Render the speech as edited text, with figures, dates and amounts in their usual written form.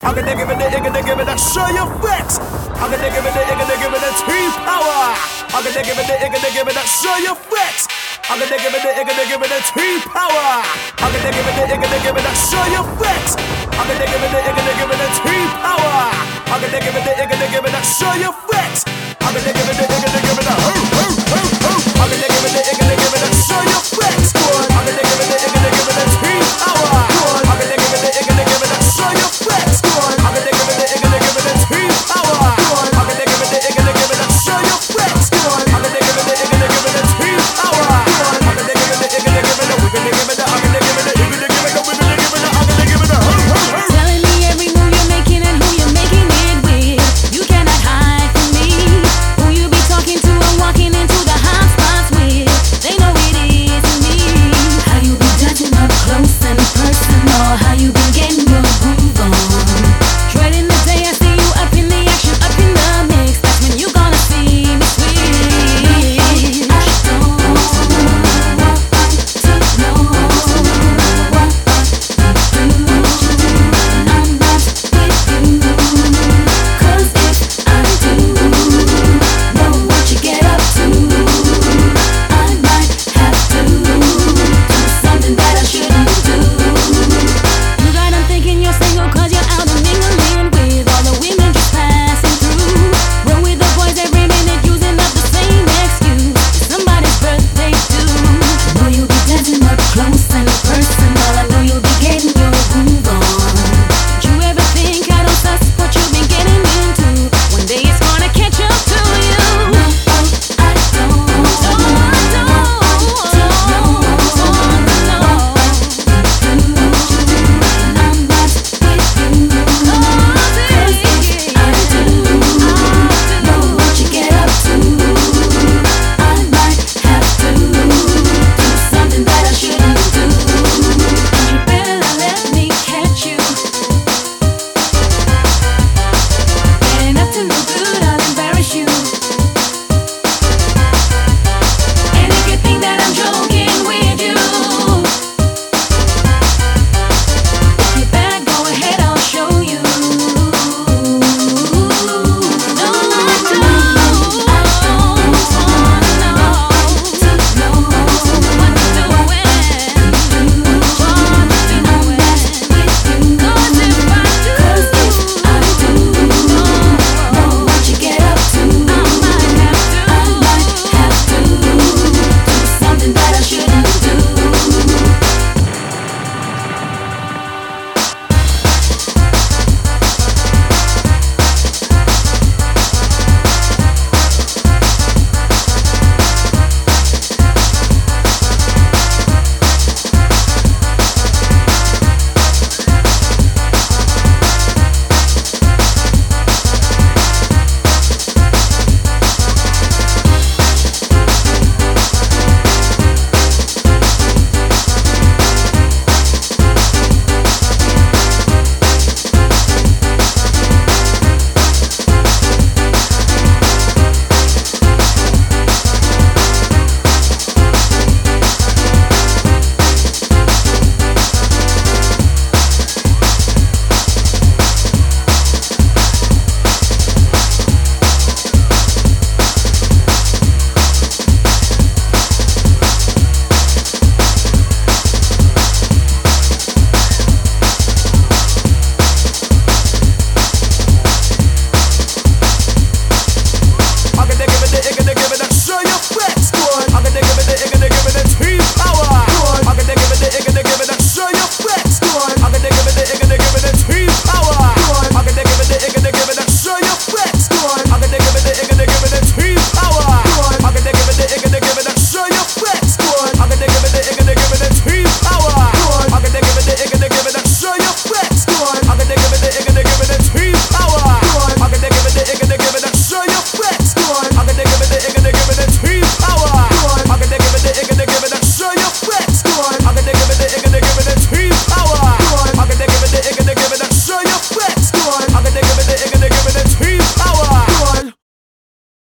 I'm gonna give it the show you flex. I'm gonna give it the T-Power. I'm gonna give it the show you flex. I'm gonna give it the T-Power. I'm gonna give it the show you flex. I'm gonna give it the T-Power. I'm gonna give it the show you flex. I'm gonna give it the